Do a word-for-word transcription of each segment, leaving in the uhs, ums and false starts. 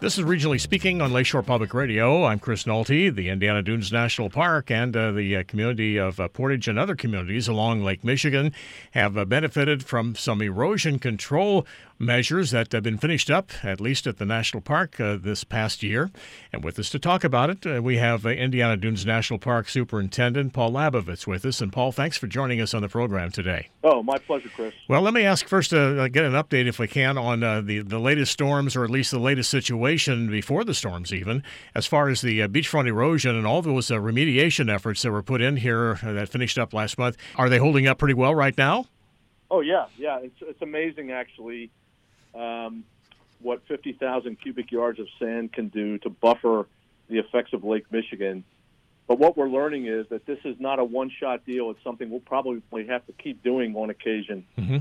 This is Regionally Speaking on Lakeshore Public Radio. I'm Chris Nolte. The Indiana Dunes National Park and uh, the uh, community of uh, Portage and other communities along Lake Michigan have uh, benefited from some erosion control measures that have been finished up, at least at the National Park uh, this past year. And with us to talk about it, uh, we have uh, Indiana Dunes National Park Superintendent Paul Labovitz with us. And Paul, thanks for joining us on the program today. Oh, my pleasure, Chris. Well, let me ask first to uh, get an update, if we can, on uh, the, the latest storms, or at least the latest situation before the storms even, as far as the uh, beachfront erosion and all those uh, remediation efforts that were put in here uh, that finished up last month. Are they holding up pretty well right now? Oh, yeah. Yeah, it's, it's amazing, actually, um, what fifty thousand cubic yards of sand can do to buffer the effects of Lake Michigan. But what we're learning is that this is not a one-shot deal. It's something we'll probably have to keep doing on occasion. Mm-hmm.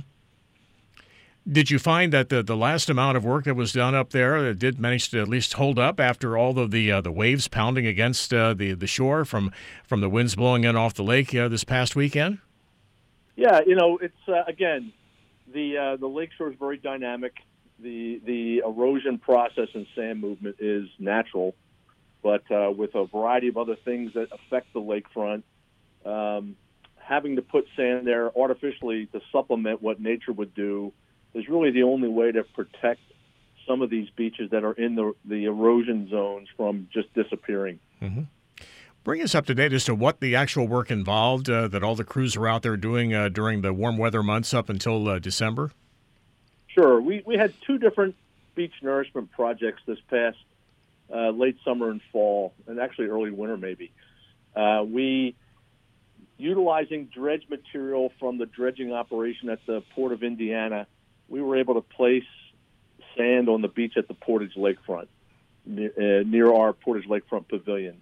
Did you find that the, the last amount of work that was done up there did manage to at least hold up after all of the uh, the waves pounding against uh, the the shore from from the winds blowing in off the lake uh, this past weekend? Yeah, you know, it's uh, again the uh, the lakeshore is very dynamic. The the erosion process and sand movement is natural, but uh, with a variety of other things that affect the lakefront, um, having to put sand there artificially to supplement what nature would do is really the only way to protect some of these beaches that are in the the erosion zones from just disappearing. Mm-hmm. Bring us up to date as to what the actual work involved uh, that all the crews are out there doing uh, during the warm weather months up until uh, December. Sure. We, we had two different beach nourishment projects this past uh, late summer and fall, and actually early winter maybe. Uh, we, utilizing dredge material from the dredging operation at the Port of Indiana, we were able to place sand on the beach at the Portage Lakefront, near, uh, near our Portage Lakefront Pavilion.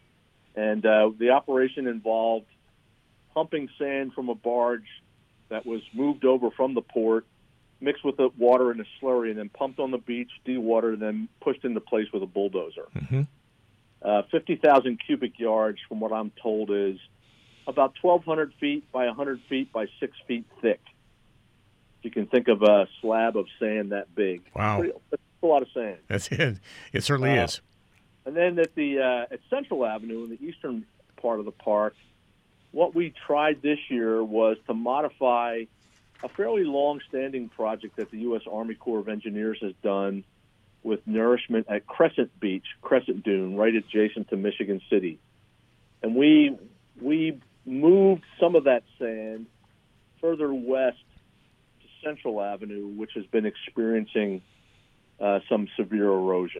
And uh, the operation involved pumping sand from a barge that was moved over from the port, mixed with the water in a slurry, and then pumped on the beach, dewatered, and then pushed into place with a bulldozer. Mm-hmm. Uh, fifty thousand cubic yards, from what I'm told, is about twelve hundred feet by one hundred feet by six feet thick. You can think of a slab of sand that big. Wow. Pretty, that's a lot of sand. That's it. It certainly uh, is. And then at the uh, at Central Avenue in the eastern part of the park, what we tried this year was to modify a fairly long-standing project that the U S Army Corps of Engineers has done with nourishment at Crescent Beach, Crescent Dune, right adjacent to Michigan City. And we we moved some of that sand further west to Central Avenue, which has been experiencing uh, some severe erosion.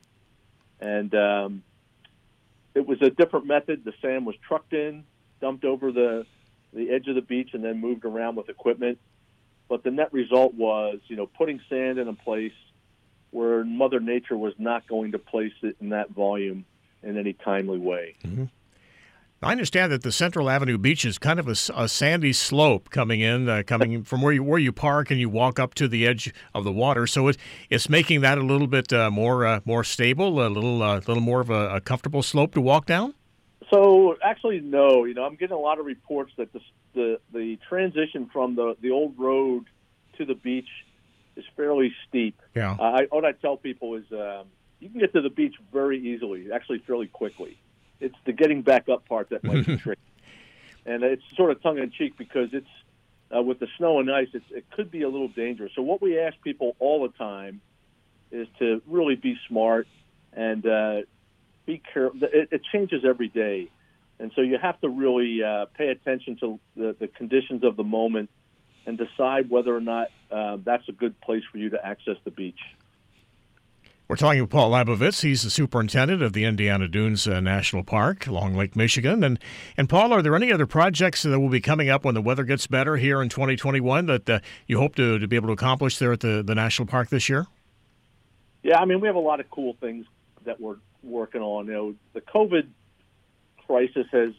And um, it was a different method. The sand was trucked in, dumped over the the edge of the beach, and then moved around with equipment. But the net result was, you know, putting sand in a place where Mother Nature was not going to place it in that volume in any timely way. Mm-hmm. I understand that the Central Avenue beach is kind of a, a sandy slope coming in, uh, coming from where you where you park and you walk up to the edge of the water. So it, it's making that a little bit uh, more uh, more stable, a little uh, little more of a, a comfortable slope to walk down. So actually, no. You know, I'm getting a lot of reports that the the, the transition from the, the old road to the beach is fairly steep. Yeah. Uh, I, what I tell people is um, you can get to the beach very easily, actually fairly quickly. It's the getting back up part that might be tricky. And it's sort of tongue-in-cheek because it's uh, with the snow and ice, it's, it could be a little dangerous. So what we ask people all the time is to really be smart and uh, be careful. It, it changes every day. And so you have to really uh, pay attention to the, the conditions of the moment and decide whether or not uh, that's a good place for you to access the beach. We're talking with Paul Labovitz. He's the superintendent of the Indiana Dunes uh, National Park along Lake Michigan. And, and Paul, are there any other projects that will be coming up when the weather gets better here in twenty twenty-one that uh, you hope to, to be able to accomplish there at the, the National Park this year? Yeah, I mean, we have a lot of cool things that we're working on. You know, the COVID crisis has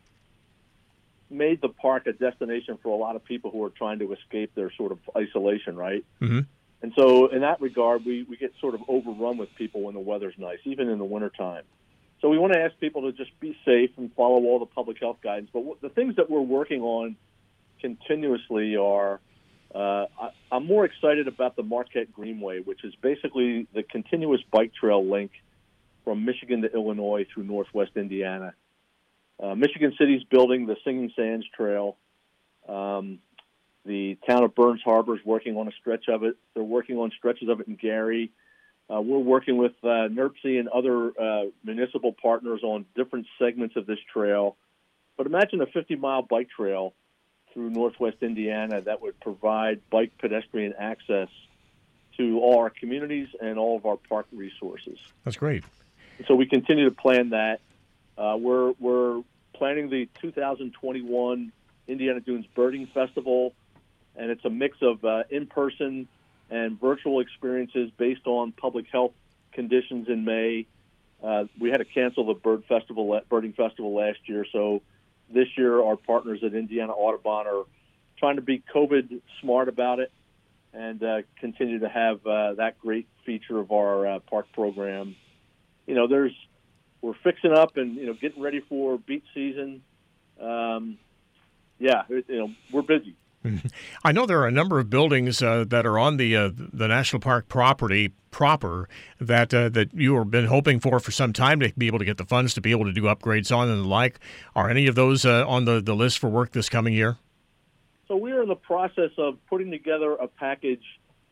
made the park a destination for a lot of people who are trying to escape their sort of isolation, right? Mm-hmm. And so in that regard, we, we get sort of overrun with people when the weather's nice, even in the wintertime. So we want to ask people to just be safe and follow all the public health guidance. But what, the things that we're working on continuously are Uh, I, I'm more excited about the Marquette Greenway, which is basically the continuous bike trail link from Michigan to Illinois through Northwest Indiana. Uh, Michigan City's building the Singing Sands Trail. Um, the town of Burns Harbor is working on a stretch of it. They're working on stretches of it in Gary. Uh, we're working with uh, NERC and other uh, municipal partners on different segments of this trail. But imagine a fifty-mile bike trail through Northwest Indiana that would provide bike pedestrian access to all our communities and all of our park resources. That's great. So we continue to plan that. Uh, we're we're planning the two thousand twenty-one Indiana Dunes Birding Festival, and it's a mix of uh, in-person and virtual experiences based on public health conditions in May. Uh, we had to cancel the bird festival, birding festival last year, so this year our partners at Indiana Audubon are trying to be COVID smart about it and uh, continue to have uh, that great feature of our uh, park program. You know, there's we're fixing up and you know getting ready for beach season. Um, yeah, it, you know we're busy. I know there are a number of buildings uh, that are on the uh, the national park property proper that uh, that you have been hoping for for some time to be able to get the funds to be able to do upgrades on and the like. Are any of those uh, on the, the list for work this coming year? So we are in the process of putting together a package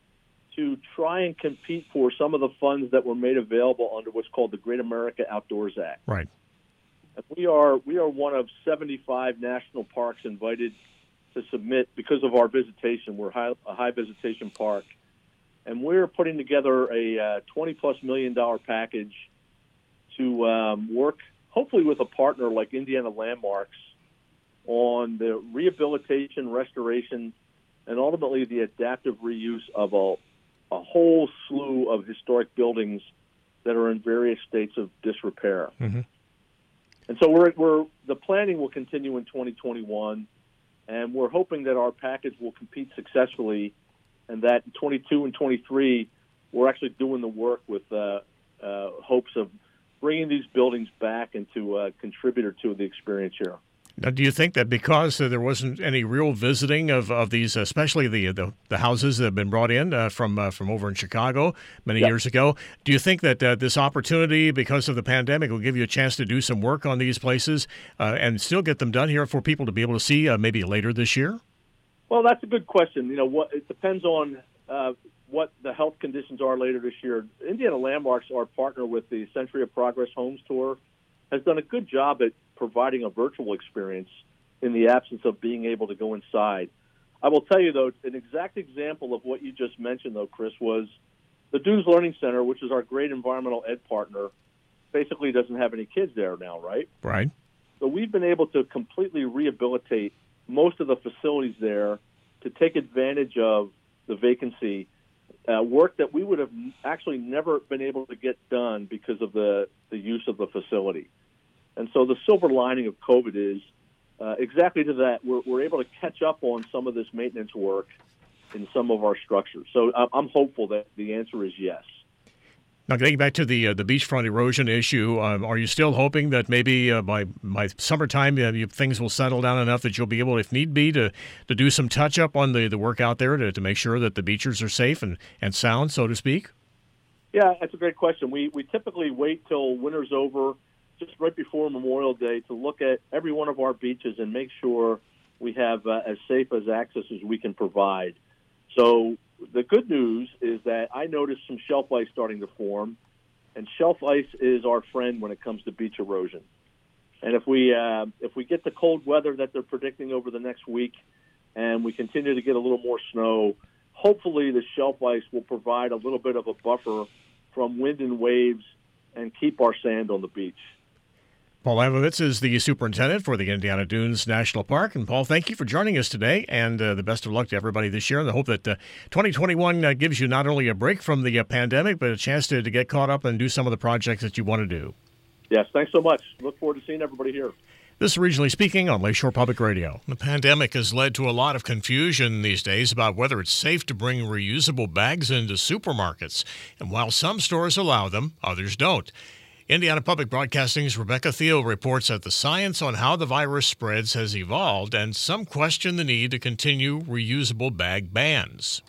to try and compete for some of the funds that were made available under what's called the Great America Outdoors Act. Right. And we are we are one of seventy-five national parks invited to submit because of our visitation. We're high, a high visitation park, and we're putting together a uh, twenty plus million dollar package to um, work, hopefully with a partner like Indiana Landmarks, on the rehabilitation, restoration, and ultimately the adaptive reuse of a, a whole slew of historic buildings that are in various states of disrepair. Mm-hmm. And so we're, we're the planning will continue in twenty twenty-one. And we're hoping that our package will compete successfully, and that in twenty-two and twenty-three, we're actually doing the work with uh, uh, hopes of bringing these buildings back and to uh, contributor to the experience here. Now, do you think that because uh, there wasn't any real visiting of, of these, especially the, the the houses that have been brought in uh, from uh, from over in Chicago many yep. years ago, do you think that uh, this opportunity, because of the pandemic, will give you a chance to do some work on these places uh, and still get them done here for people to be able to see uh, maybe later this year? Well, that's a good question. You know, what it depends on uh, what the health conditions are later this year. Indiana Landmarks, our partner with the Century of Progress Homes Tour, has done a good job at providing a virtual experience in the absence of being able to go inside. I will tell you, though, an exact example of what you just mentioned, though, Chris, was the Dunes Learning Center, which is our great environmental ed partner, basically doesn't have any kids there now, right? Right. So we've been able to completely rehabilitate most of the facilities there to take advantage of the vacancy, uh, work that we would have actually never been able to get done because of the, the use of the facility. And so the silver lining of COVID is uh, exactly to that. We're, we're able to catch up on some of this maintenance work in some of our structures. So I'm hopeful that the answer is yes. Now, getting back to the uh, the beachfront erosion issue, um, are you still hoping that maybe uh, by by summertime uh, you, things will settle down enough that you'll be able, if need be, to, to do some touch-up on the, the work out there to, to make sure that the beachers are safe and, and sound, so to speak? Yeah, that's a great question. We, we typically wait till winter's over, just right before Memorial Day, to look at every one of our beaches and make sure we have uh, as safe as access as we can provide. So the good news is that I noticed some shelf ice starting to form, and shelf ice is our friend when it comes to beach erosion. And if we uh, if we get the cold weather that they're predicting over the next week, and we continue to get a little more snow, hopefully the shelf ice will provide a little bit of a buffer from wind and waves and keep our sand on the beach. Paul Abovitz is the superintendent for the Indiana Dunes National Park. And, Paul, thank you for joining us today, and uh, the best of luck to everybody this year. And I hope that uh, twenty twenty-one uh, gives you not only a break from the uh, pandemic, but a chance to, to get caught up and do some of the projects that you want to do. Yes, thanks so much. Look forward to seeing everybody here. This is Regionally Speaking on Lakeshore Public Radio. The pandemic has led to a lot of confusion these days about whether it's safe to bring reusable bags into supermarkets. And while some stores allow them, others don't. Indiana Public Broadcasting's Rebecca Thiel reports that the science on how the virus spreads has evolved, and some question the need to continue reusable bag bans.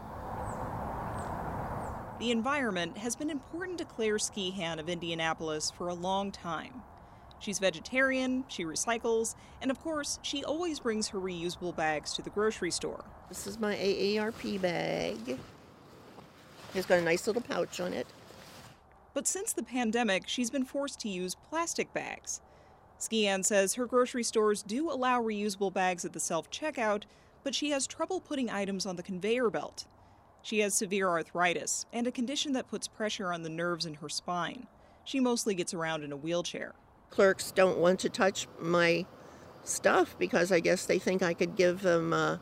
The environment has been important to Claire Skehan of Indianapolis for a long time. She's vegetarian, she recycles, and of course, she always brings her reusable bags to the grocery store. This is my A A R P bag. It's got a nice little pouch on it. But since the pandemic, she's been forced to use plastic bags. Skehan says her grocery stores do allow reusable bags at the self-checkout, but she has trouble putting items on the conveyor belt. She has severe arthritis and a condition that puts pressure on the nerves in her spine. She mostly gets around in a wheelchair. Clerks don't want to touch my stuff because I guess they think I could give them, uh,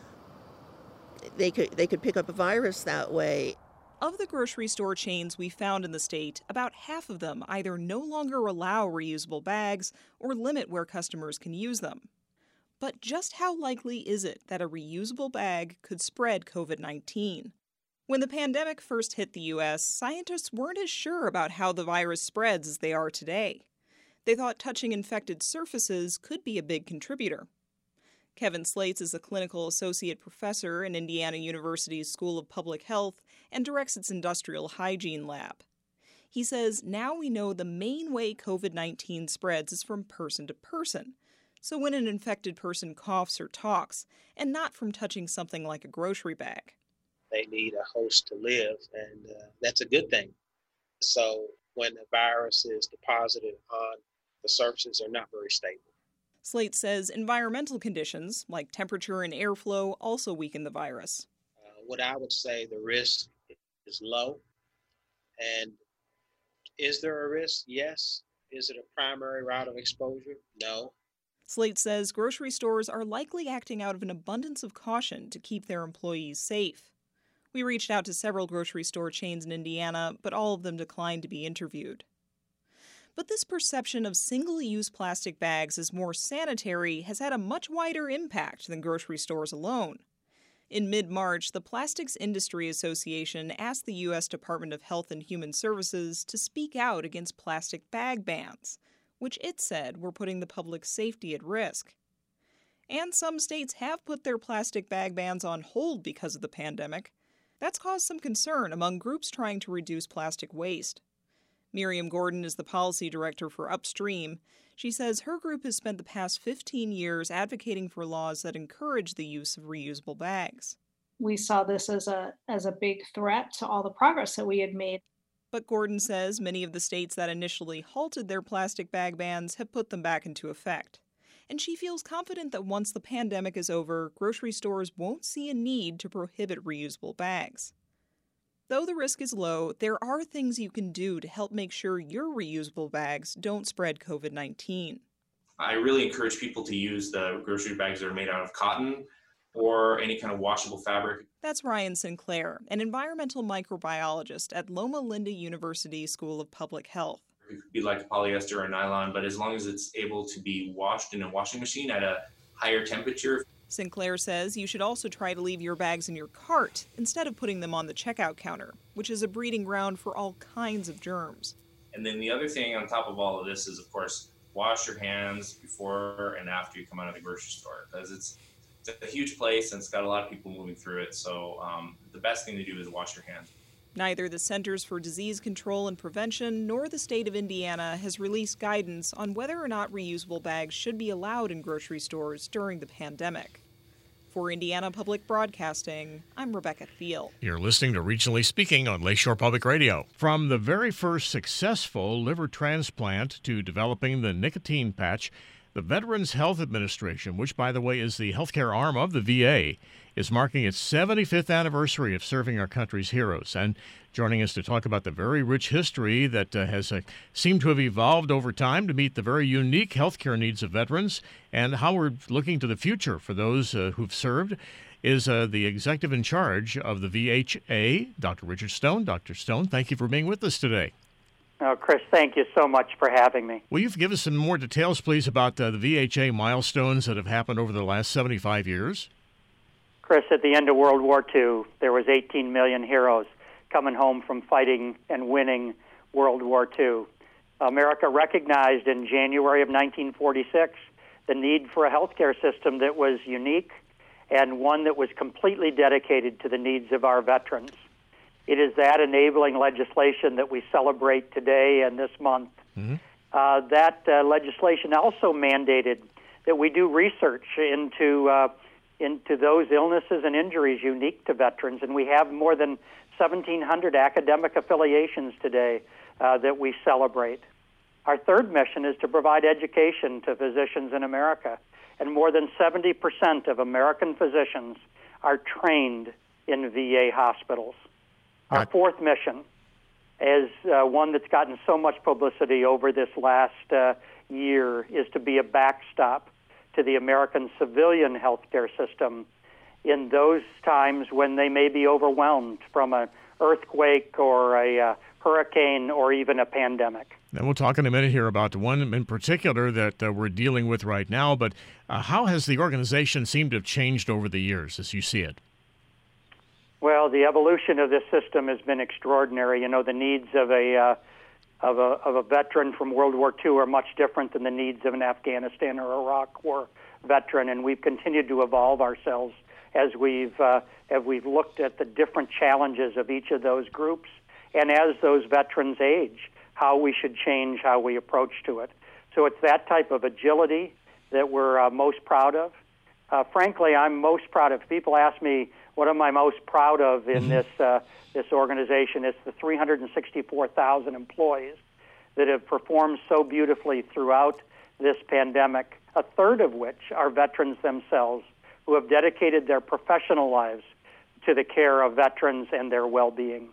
they could they could pick up a virus that way. Of the grocery store chains we found in the state, about half of them either no longer allow reusable bags or limit where customers can use them. But just how likely is it that a reusable bag could spread covid nineteen? When the pandemic first hit the U S, scientists weren't as sure about how the virus spreads as they are today. They thought touching infected surfaces could be a big contributor. Kevin Slates is a clinical associate professor in Indiana University's School of Public Health and directs its industrial hygiene lab. He says now we know the main way covid nineteen spreads is from person to person. So when an infected person coughs or talks, and not from touching something like a grocery bag. They need a host to live, and uh, that's a good thing. So when the virus is deposited on the surfaces, they're not very stable. Slate says environmental conditions, like temperature and airflow, also weaken the virus. Uh, what I would say the risk is low. And is there a risk? Yes. Is it a primary route of exposure? No. Slate says grocery stores are likely acting out of an abundance of caution to keep their employees safe. We reached out to several grocery store chains in Indiana, but all of them declined to be interviewed. But this perception of single-use plastic bags as more sanitary has had a much wider impact than grocery stores alone. In mid-March, the Plastics Industry Association asked the U S Department of Health and Human Services to speak out against plastic bag bans, which it said were putting the public's safety at risk. And some states have put their plastic bag bans on hold because of the pandemic. That's caused some concern among groups trying to reduce plastic waste. Miriam Gordon is the policy director for Upstream. She says her group has spent the past fifteen years advocating for laws that encourage the use of reusable bags. We saw this as a as a big threat to all the progress that we had made. But Gordon says many of the states that initially halted their plastic bag bans have put them back into effect. And she feels confident that once the pandemic is over, grocery stores won't see a need to prohibit reusable bags. Though the risk is low, there are things you can do to help make sure your reusable bags don't spread covid nineteen. I really encourage people to use the grocery bags that are made out of cotton or any kind of washable fabric. That's Ryan Sinclair, an environmental microbiologist at Loma Linda University School of Public Health. It could be like polyester or nylon, but as long as it's able to be washed in a washing machine at a higher temperature. Sinclair says you should also try to leave your bags in your cart instead of putting them on the checkout counter, which is a breeding ground for all kinds of germs. And then the other thing on top of all of this is, of course, wash your hands before and after you come out of the grocery store, because it's, it's a huge place and it's got a lot of people moving through it. So um, the best thing to do is wash your hands. Neither the Centers for Disease Control and Prevention nor the state of Indiana has released guidance on whether or not reusable bags should be allowed in grocery stores during the pandemic. For Indiana Public Broadcasting, I'm Rebecca Thiel. You're listening to Regionally Speaking on Lakeshore Public Radio. From the very first successful liver transplant to developing the nicotine patch, the Veterans Health Administration, which, by the way, is the healthcare arm of the V A, is marking its seventy-fifth anniversary of serving our country's heroes. And joining us to talk about the very rich history that uh, has uh, seemed to have evolved over time to meet the very unique healthcare needs of veterans and how we're looking to the future for those uh, who've served is uh, the executive in charge of the V H A, Doctor Richard Stone. Doctor Stone, thank you for being with us today. Oh, Chris, thank you so much for having me. Will you give us some more details, please, about uh, the V H A milestones that have happened over the last seventy-five years? Chris, at the end of World War Two, there was eighteen million heroes coming home from fighting and winning World War Two. America recognized in January of nineteen forty-six the need for a healthcare system that was unique and one that was completely dedicated to the needs of our veterans. It is that enabling legislation that we celebrate today and this month. Mm-hmm. Uh, that uh, legislation also mandated that we do research into uh, into those illnesses and injuries unique to veterans, and we have more than seventeen hundred academic affiliations today uh, that we celebrate. Our third mission is to provide education to physicians in America, and more than seventy percent of American physicians are trained in V A hospitals. Our Right. fourth mission is uh, one that's gotten so much publicity over this last uh, year, is to be a backstop to the American civilian healthcare system in those times when they may be overwhelmed from an earthquake or a uh, hurricane or even a pandemic. And we'll talk in a minute here about one in particular that uh, we're dealing with right now, but uh, how has the organization seemed to have changed over the years as you see it? Well, the evolution of this system has been extraordinary. You know, the needs of a uh, of a of a veteran from World War Two are much different than the needs of an Afghanistan or Iraq War veteran, and we've continued to evolve ourselves as we've uh, as we've looked at the different challenges of each of those groups, and as those veterans age, how we should change how we approach to it. So it's that type of agility that we're uh, most proud of. Uh, frankly, I'm most proud of. People ask me, what am I most proud of in mm-hmm. this uh, this organization? It's the three hundred sixty-four thousand employees that have performed so beautifully throughout this pandemic, a third of which are veterans themselves who have dedicated their professional lives to the care of veterans and their well-being.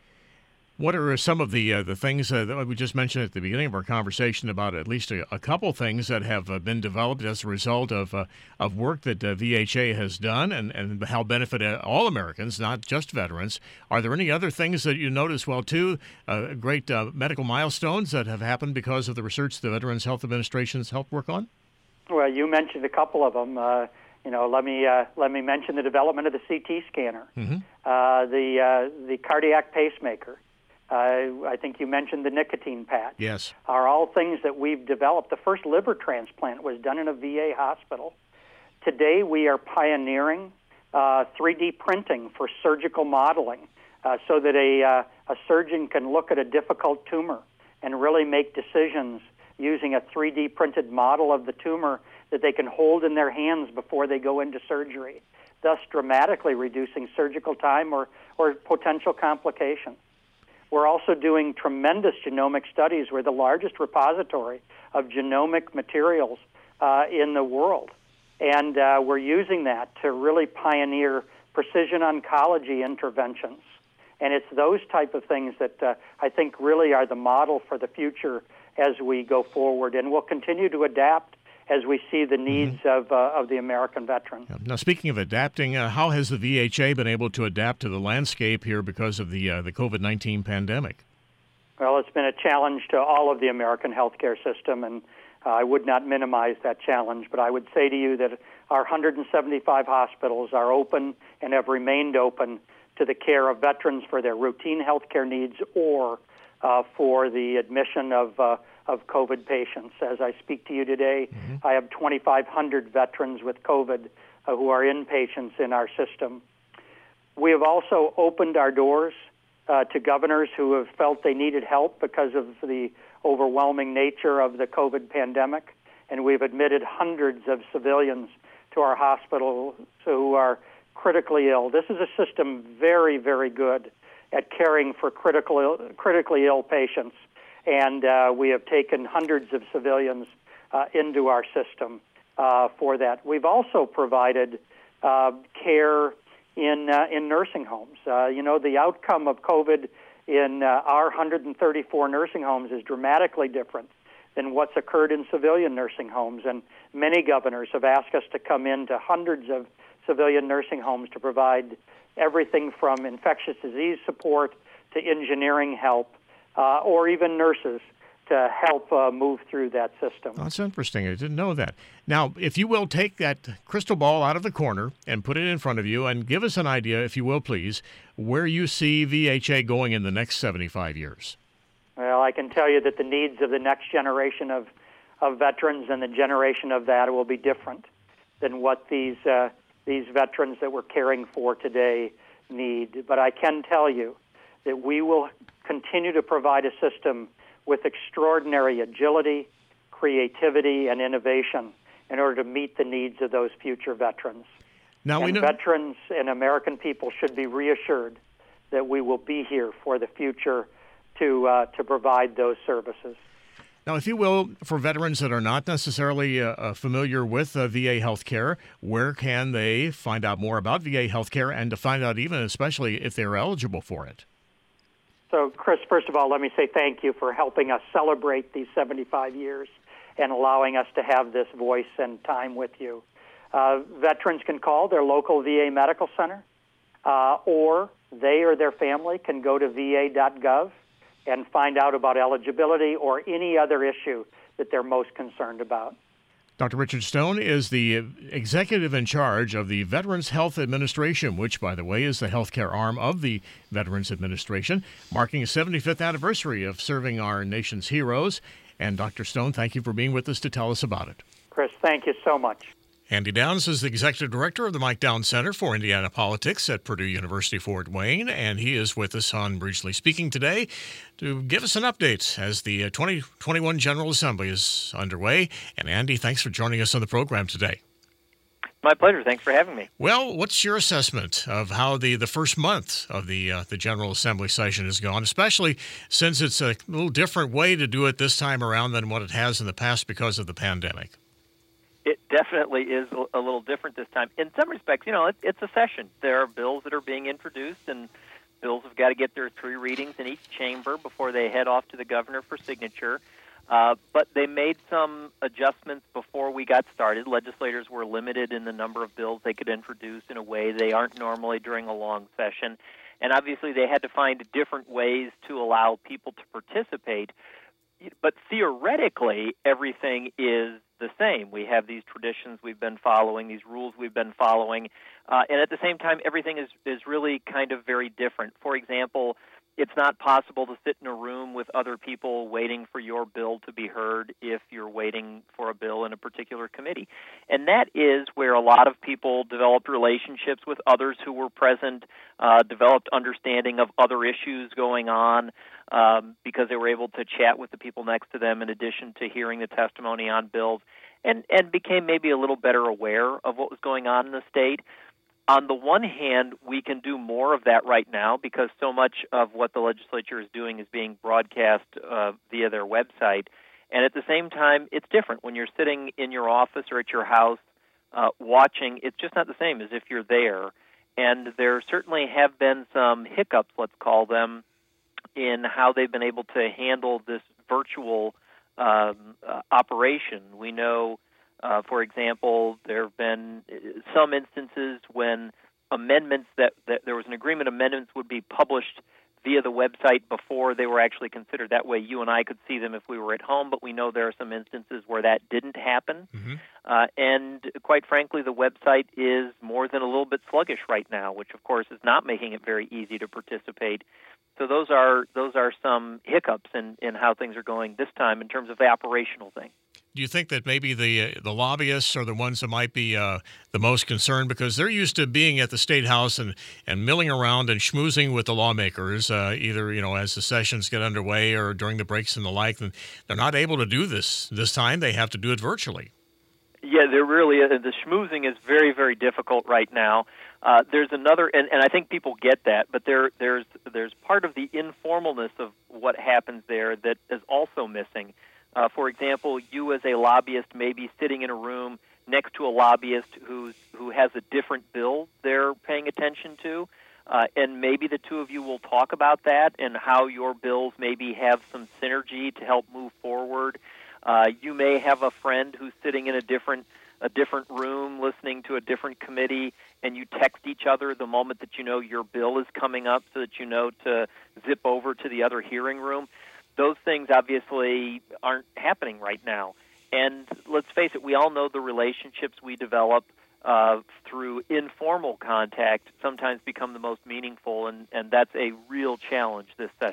What are some of the uh, the things uh, that we just mentioned at the beginning of our conversation about at least a, a couple things that have uh, been developed as a result of uh, of work that uh, V H A has done and, and how benefit all Americans, not just veterans? Are there any other things that you notice, well, too, uh, great uh, medical milestones that have happened because of the research the Veterans Health Administration has helped work on? Well, you mentioned a couple of them. Uh, you know, let me uh, let me mention the development of the C T scanner, mm-hmm. uh, the uh, the cardiac pacemaker. Uh, I think you mentioned the nicotine patch. Yes. Are all things that we've developed. The first liver transplant was done in a V A hospital. Today we are pioneering uh, three D printing for surgical modeling uh, so that a, uh, a surgeon can look at a difficult tumor and really make decisions using a three D printed model of the tumor that they can hold in their hands before they go into surgery, thus dramatically reducing surgical time or, or potential complications. We're also doing tremendous genomic studies. We're the largest repository of genomic materials uh, in the world. And uh, we're using that to really pioneer precision oncology interventions. And it's those type of things that uh, I think really are the model for the future as we go forward. And we'll continue to adapt as we see the needs mm-hmm. of uh, of the American veteran. Now, speaking of adapting, uh, how has the V H A been able to adapt to the landscape here because of the uh, the COVID nineteen pandemic? Well, it's been a challenge to all of the American healthcare system, and uh, I would not minimize that challenge, but I would say to you that our one hundred seventy-five hospitals are open and have remained open to the care of veterans for their routine healthcare needs or uh, for the admission of uh, of COVID patients. As I speak to you today, mm-hmm. I have twenty-five hundred veterans with COVID uh, who are inpatients in our system. We have also opened our doors uh, to governors who have felt they needed help because of the overwhelming nature of the COVID pandemic, and we've admitted hundreds of civilians to our hospitals who are critically ill. This is a system very, very good at caring for critical Ill, critically ill patients. And uh, we have taken hundreds of civilians uh, into our system uh, for that. We've also provided uh, care in uh, in nursing homes. Uh, you know, the outcome of COVID in uh, our one hundred thirty-four nursing homes is dramatically different than what's occurred in civilian nursing homes. And many governors have asked us to come into hundreds of civilian nursing homes to provide everything from infectious disease support to engineering help. Uh, or even nurses to help uh, move through that system. Oh, that's interesting. I didn't know that. Now, if you will take that crystal ball out of the corner and put it in front of you and give us an idea, if you will, please, where you see V H A going in the next seventy-five years. Well, I can tell you that the needs of the next generation of, of veterans and the generation of that will be different than what these uh, these veterans that we're caring for today need. But I can tell you that we will continue to provide a system with extraordinary agility, creativity, and innovation in order to meet the needs of those future veterans. Now, and we know veterans and American people should be reassured that we will be here for the future to uh, to provide those services. Now, if you will, for veterans that are not necessarily uh, familiar with uh, V A healthcare, where can they find out more about V A healthcare and to find out even especially if they're eligible for it? So, Chris, first of all, let me say thank you for helping us celebrate these seventy-five years and allowing us to have this voice and time with you. Uh, veterans can call their local V A medical center, uh, or they or their family can go to V A dot gov and find out about eligibility or any other issue that they're most concerned about. Doctor Richard Stone is the executive in charge of the Veterans Health Administration, which, by the way, is the healthcare arm of the Veterans Administration, marking a seventy-fifth anniversary of serving our nation's heroes. And Doctor Stone, thank you for being with us to tell us about it. Chris, thank you so much. Andy Downs is the executive director of the Mike Downs Center for Indiana Politics at Purdue University Fort Wayne, and he is with us on Regionally Speaking today to give us an update as the twenty twenty-one General Assembly is underway. And Andy, thanks for joining us on the program today. My pleasure. Thanks for having me. Well, what's your assessment of how the, the first month of the uh, the General Assembly session has gone, especially since it's a little different way to do it this time around than what it has in the past because of the pandemic? It definitely is a little different this time. In some respects, you know, it, it's a session. There are bills that are being introduced, and bills have got to get their three readings in each chamber before they head off to the governor for signature. Uh, but they made some adjustments before we got started. Legislators were limited in the number of bills they could introduce in a way they aren't normally during a long session. And obviously they had to find different ways to allow people to participate. But theoretically, everything is the same. We have these traditions we've been following, these rules we've been following, uh, and at the same time, everything is, is really kind of very different. For example, it's not possible to sit in a room with other people waiting for your bill to be heard if you're waiting for a bill in a particular committee. And that is where a lot of people developed relationships with others who were present, uh, developed understanding of other issues going on, um, because they were able to chat with the people next to them in addition to hearing the testimony on bills, and, and became maybe a little better aware of what was going on in the state. On the one hand, we can do more of that right now because so much of what the legislature is doing is being broadcast uh, via their website. And at the same time, it's different. When you're sitting in your office or at your house uh, watching, it's just not the same as if you're there. And there certainly have been some hiccups, let's call them, in how they've been able to handle this virtual um, uh, operation. We know Uh, for example, there have been some instances when amendments that, that there was an agreement amendments would be published via the website before they were actually considered. That way you and I could see them if we were at home, but we know there are some instances where that didn't happen. Mm-hmm. Uh, and quite frankly, the website is more than a little bit sluggish right now, which of course is not making it very easy to participate. So those are those are some hiccups in, in how things are going this time in terms of the operational thing. Do you think that maybe the uh, the lobbyists are the ones that might be uh, the most concerned because they're used to being at the State House and, and milling around and schmoozing with the lawmakers, uh, either you know as the sessions get underway or during the breaks and the like, and they're not able to do this this time. They have to do it virtually. Yeah, there really is. The schmoozing is very, very difficult right now. Uh, there's another, and, and I think people get that, but there there's there's part of the informalness of what happens there that is also missing. Uh, for example, you as a lobbyist may be sitting in a room next to a lobbyist who's, who has a different bill they're paying attention to, uh, and maybe the two of you will talk about that and how your bills maybe have some synergy to help move forward. Uh, you may have a friend who's sitting in a different a different room listening to a different committee, and you text each other the moment that you know your bill is coming up so that you know to zip over to the other hearing room. Those things obviously aren't happening right now. And let's face it, we all know the relationships we develop uh, through informal contact sometimes become the most meaningful, and, and that's a real challenge this session.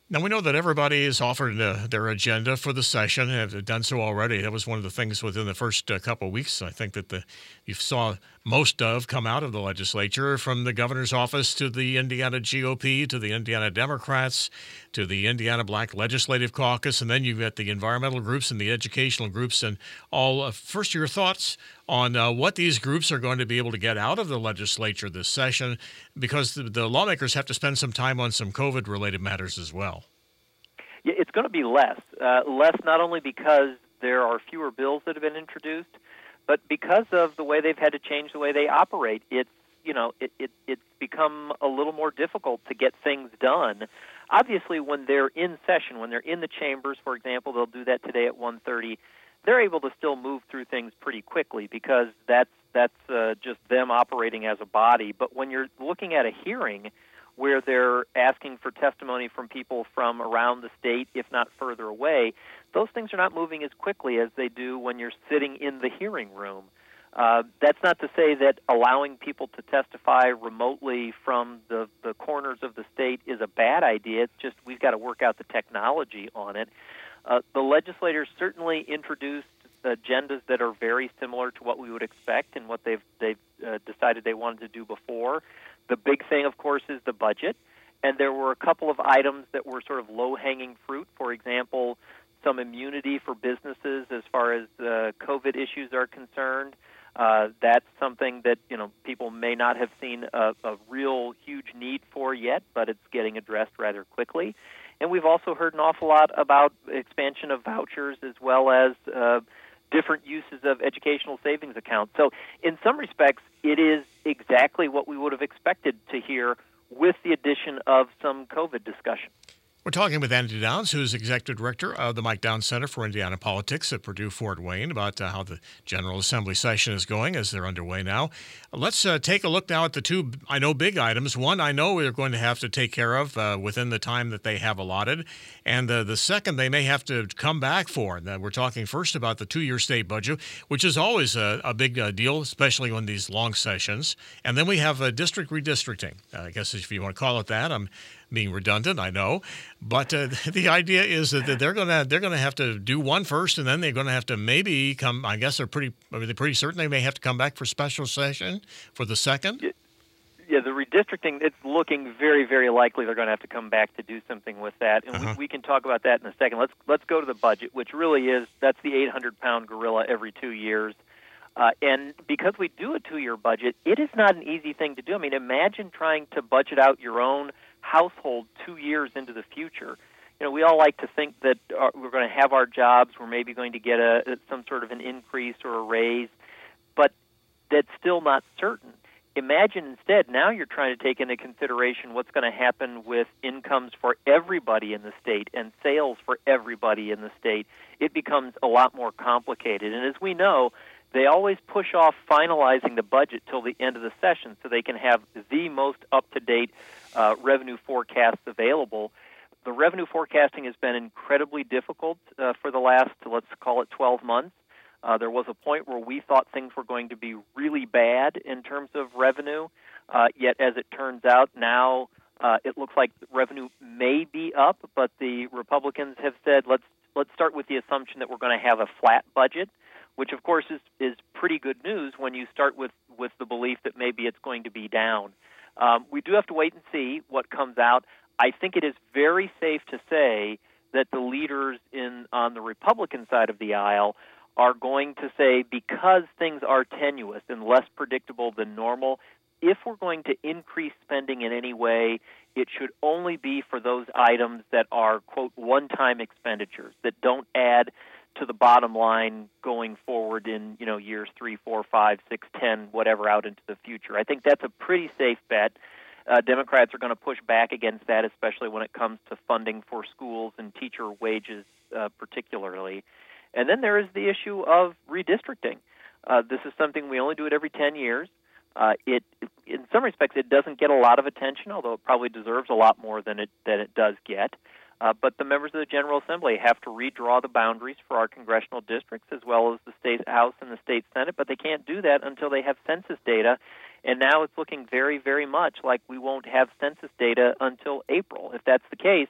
Now, we know that everybody has offered uh, their agenda for the session and have done so already. That was one of the things within the first uh, couple of weeks, I think, that the you saw most of come out of the legislature, from the governor's office to the Indiana G O P to the Indiana Democrats to the Indiana Black Legislative Caucus, and then you've got the environmental groups and the educational groups and all. Uh, first, your thoughts on uh, what these groups are going to be able to get out of the legislature this session, because the, the lawmakers have to spend some time on some COVID-related matters as well. Yeah, it's going to be less. Uh, less not only because there are fewer bills that have been introduced, but because of the way they've had to change the way they operate. It's, you know, it, it, it's become a little more difficult to get things done. Obviously, when they're in session, when they're in the chambers, for example, they'll do that today at one thirty, they're able to still move through things pretty quickly because that's, that's uh, just them operating as a body. But when you're looking at a hearing where they're asking for testimony from people from around the state, if not further away, those things are not moving as quickly as they do when you're sitting in the hearing room. Uh, that's not to say that allowing people to testify remotely from the, the corners of the state is a bad idea. It's just we've got to work out the technology on it. Uh, the legislators certainly introduced agendas that are very similar to what we would expect and what they've, they've uh, decided they wanted to do before. The big thing, of course, is the budget, and there were a couple of items that were sort of low-hanging fruit. For example, some immunity for businesses as far as uh, COVID issues are concerned. Uh, that's something that, you know, people may not have seen a, a real huge need for yet, but it's getting addressed rather quickly. And we've also heard an awful lot about expansion of vouchers as well as uh, different uses of educational savings accounts. So in some respects, it is exactly what we would have expected to hear with the addition of some COVID discussion. We're talking with Andy Downs, who's Executive Director of the Mike Downs Center for Indiana Politics at Purdue Fort Wayne, about uh, how the General Assembly session is going as they're underway now. Let's uh, take a look now at the two, I know, big items. One, I know we're going to have to take care of uh, within the time that they have allotted. And uh, the second, they may have to come back for. Uh, we're talking first about the two-year state budget, which is always a, a big uh, deal, especially on these long sessions. And then we have uh, district redistricting. Uh, I guess if you want to call it that. I'm being redundant, I know, but uh, the idea is that they're going to they're going to have to do one first, and then they're going to have to maybe come. I guess they're pretty they're pretty certain they may have to come back for special session for the second. Yeah, the redistricting, it's looking very, very likely they're going to have to come back to do something with that, and uh-huh. we, we can talk about that in a second. Let's let's go to the budget, which really is that's the eight hundred pound gorilla every two years. Uh, and because we do a two-year budget, it is not an easy thing to do. I mean, imagine trying to budget out your own household two years into the future. You know, we all like to think that uh, we're going to have our jobs, we're maybe going to get a some sort of an increase or a raise, but that's still not certain. Imagine instead, now you're trying to take into consideration what's going to happen with incomes for everybody in the state and sales for everybody in the state. It becomes a lot more complicated. And as we know, they always push off finalizing the budget till the end of the session so they can have the most up-to-date uh, revenue forecasts available. The revenue forecasting has been incredibly difficult uh, for the last, let's call it twelve months. Uh, there was a point where we thought things were going to be really bad in terms of revenue, uh, yet as it turns out now uh, it looks like revenue may be up, but the Republicans have said let's let's start with the assumption that we're going to have a flat budget, which of course is, is pretty good news when you start with, with the belief that maybe it's going to be down. Um, we do have to wait and see what comes out. I think it is very safe to say that the leaders in on the Republican side of the aisle are going to say, because things are tenuous and less predictable than normal, if we're going to increase spending in any way, it should only be for those items that are, quote, one-time expenditures, that don't add to the bottom line going forward in, you know, years three, four, five, six, ten, whatever out into the future. I think that's a pretty safe bet. Uh, Democrats are going to push back against that, especially when it comes to funding for schools and teacher wages uh, particularly. And then there is the issue of redistricting. Uh, this is something we only do it every ten years. Uh, it, in some respects, it doesn't get a lot of attention, although it probably deserves a lot more than it than it does get. Uh, but the members of the General Assembly have to redraw the boundaries for our congressional districts as well as the state House and the state Senate, but they can't do that until they have census data. And now it's looking very, very much like we won't have census data until April. If that's the case,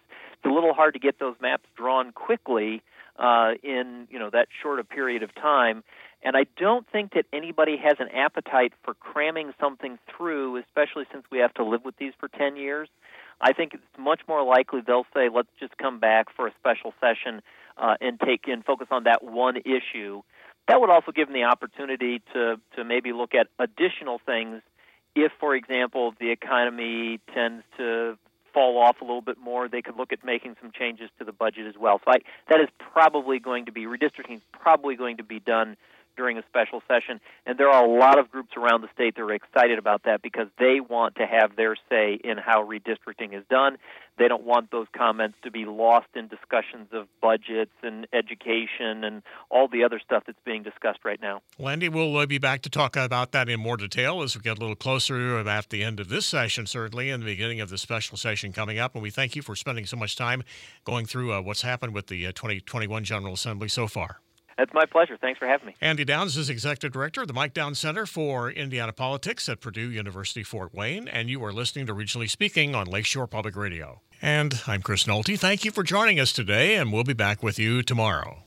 a little hard to get those maps drawn quickly uh, in you know that short a period of time. And I don't think that anybody has an appetite for cramming something through, especially since we have to live with these for ten years. I think it's much more likely they'll say, let's just come back for a special session uh, and take and focus on that one issue. That would also give them the opportunity to, to maybe look at additional things if, for example, the economy tends to fall off a little bit more. They could look at making some changes to the budget as well. So I, that is probably going to be, redistricting is probably going to be done during a special session, and there are a lot of groups around the state that are excited about that because they want to have their say in how redistricting is done. They don't want those comments to be lost in discussions of budgets and education and all the other stuff that's being discussed right now. Landy, we'll be back to talk about that in more detail as we get a little closer at the end of this session, certainly, and the beginning of the special session coming up. And we thank you for spending so much time going through uh, what's happened with the uh, twenty twenty-one General Assembly so far. That's my pleasure. Thanks for having me. Andy Downs is Executive Director of the Mike Downs Center for Indiana Politics at Purdue University, Fort Wayne, and you are listening to Regionally Speaking on Lakeshore Public Radio. And I'm Chris Nolte. Thank you for joining us today, and we'll be back with you tomorrow.